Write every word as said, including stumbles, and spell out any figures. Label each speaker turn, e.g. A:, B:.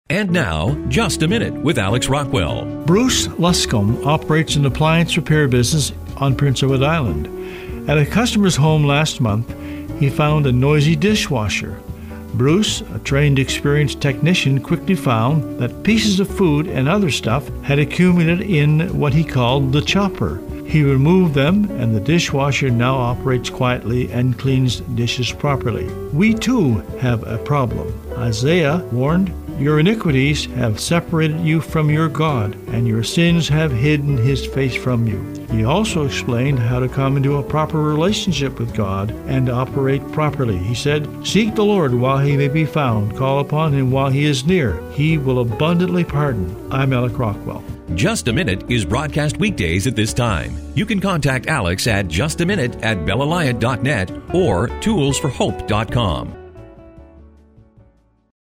A: And now, Just a Minute with Alex Rockwell.
B: Bruce Luscombe operates an appliance repair business on Prince Edward Island. At a customer's home last month, he found a noisy dishwasher. Bruce, a trained, experienced technician, quickly found that pieces of food and other stuff had accumulated in what he called the chopper. He removed them, and the dishwasher now operates quietly and cleans dishes properly. We too have a problem. Isaiah warned, "Your iniquities have separated you from your God, and your sins have hidden his face from you." He also explained how to come into a proper relationship with God and operate properly. He said, "Seek the Lord while he may be found. Call upon him while he is near. He will abundantly pardon." I'm Alex Rockwell.
A: Just a Minute is broadcast weekdays at this time. You can contact Alex at justaminute at bellaliant dot net or tools for hope dot com.